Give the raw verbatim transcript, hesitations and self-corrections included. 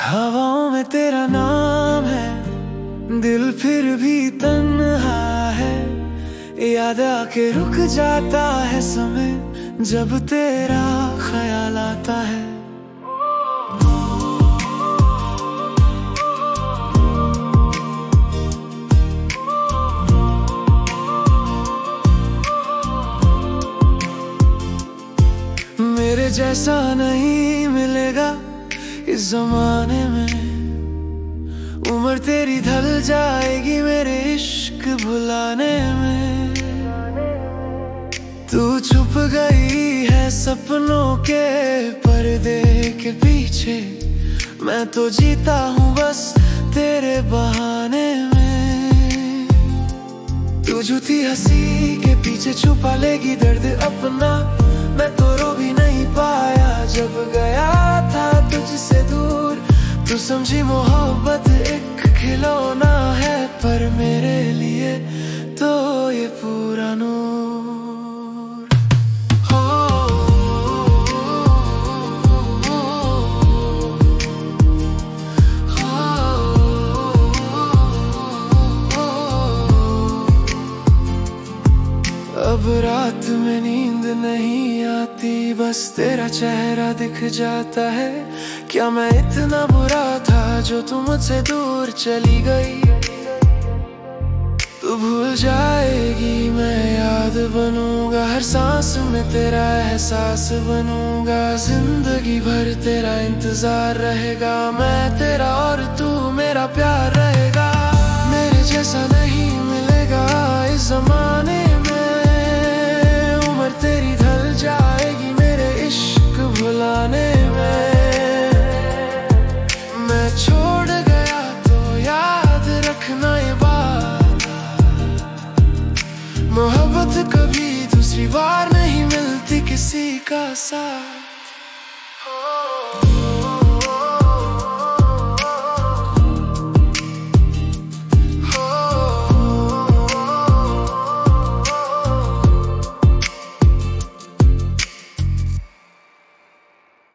हवाओं में तेरा नाम है, दिल फिर भी तन्हा है। याद आके रुक जाता है समय, जब तेरा ख्याल आता है। मेरे जैसा नहीं मिलेगा इस जमाने में, उम्र तेरी ढल जाएगी मेरे इश्क भुलाने में। तू छुप गई है सपनों के पर्दे के पीछे, मैं तो जीता हूँ बस तेरे बहाने में। तू झूठी हंसी के पीछे छुपा लेगी दर्द अपना, मैं तो रो भी नहीं पाया जब गया था तुझसे दूर। तू समझी मोहब्बत एक खिलौना है, पर मेरे लिए तो ये पूरा नूर। हो, अब रात में नींद नहीं आती, बस तेरा चेहरा दिख जाता है। क्या मैं इतना बुरा था जो तू मुझसे दूर चली गई? तू भूल जाएगी मैं याद बनूंगा, हर सांस में तेरा एहसास बनूंगा। जिंदगी भर तेरा इंतजार रहेगा, मैं तेरा और तू मेरा प्यार रहेगा। मेरे जैसा नहीं मिलेगा इस जमाने में, तेरी ढल जाएगी मेरे इश्क भुलाने में। मैं छोड़ गया तो याद रखना ये बात, मोहब्बत कभी दूसरी बार नहीं मिलती किसी का साथ।